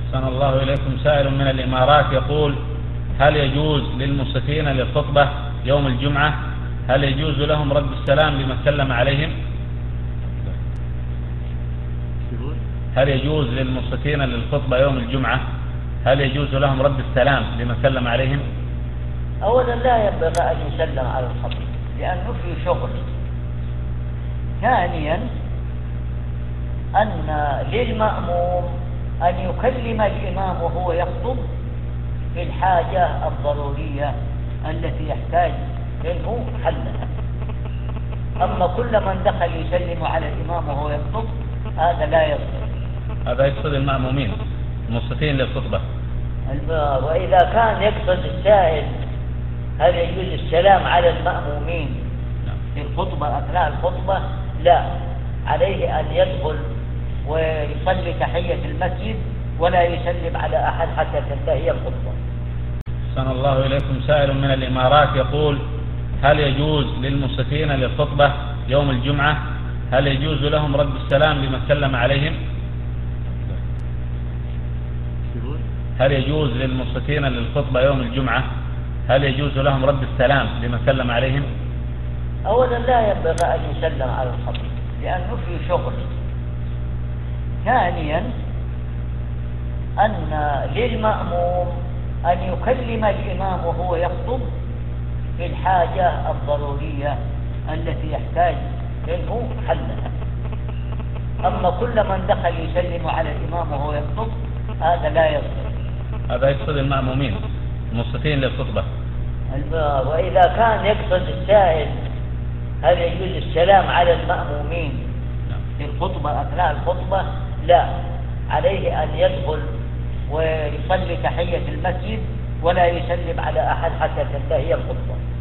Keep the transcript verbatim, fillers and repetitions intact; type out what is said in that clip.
أحسن الله إليكم. سائل من الإمارات يقول: هل يجوز للمنصتين للخطبة يوم الجمعة هل يجوز لهم رد السلام لمن سلم عليهم؟ هل يجوز للمنصتين للخطبة يوم الجمعة هل يجوز لهم رد السلام لمن سلم عليهم؟ أولا لا ينبغي أن يسلم على الخطيب لأنه في شغل. ثانيا أن للمأموم أن يكلم الإمام وهو يخطب في الحاجة الضرورية التي يحتاج منه حلها. أما كل من دخل يسلم على الإمام وهو يخطب هذا لا يصح. هذا يقصد المأمومين المنصتين للخطبة. وإذا كان يقصد السائل هل يجوز السلام على المأمومين في الخطبة أثناء الخطبة؟ لا، عليه أن يدخل ويصلي تحية المسجد ولا يسلم على أحد حتى تنتهي الخطبة. أحسن الله إليكم. سائل من الإمارات يقول: هل يجوز للمنصتين للخطبة يوم الجمعة هل يجوز لهم رد السلام لمن سلم عليهم؟ هل يجوز للمنصتين للخطبة يوم الجمعة هل يجوز لهم رد السلام لمن سلم عليهم؟ أولا لا ينبغي أن يسلم على الخطيب لأنه في شغل. ثانيا أن للمأموم أن يكلم الإمام وهو يخطب في الحاجة الضرورية التي يحتاج منه حلها. أما كل من دخل يسلم على الإمام وهو يخطب هذا لا يصح. هذا يقصد المأمومين المنصتين للخطبة. وإذا كان يقصد السائل هل يجوز السلام على المأمومين في الخطبة أثناء الخطبة؟ لا، عليه أن يدخل ويصلي تحية المسجد ولا يسلم على أحد حتى تنتهي الخطبة.